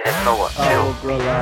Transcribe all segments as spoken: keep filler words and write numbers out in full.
снова chill.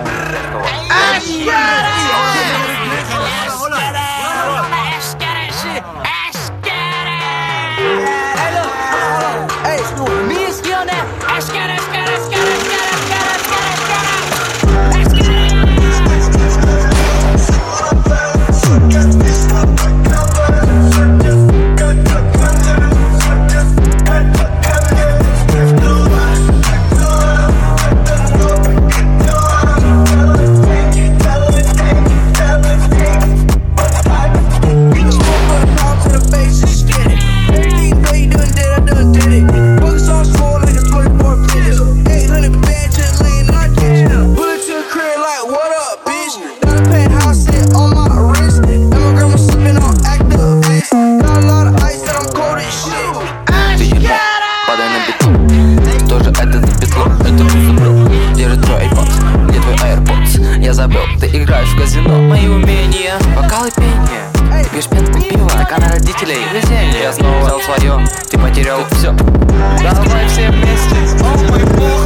Я забыл, ты играешь в казино. Мои умения, вокал и пение. Пьешь пенку пива, стаканы родителей. Везение, я снова взял свое, ты потерял все. Давай все вместе. О мой бог.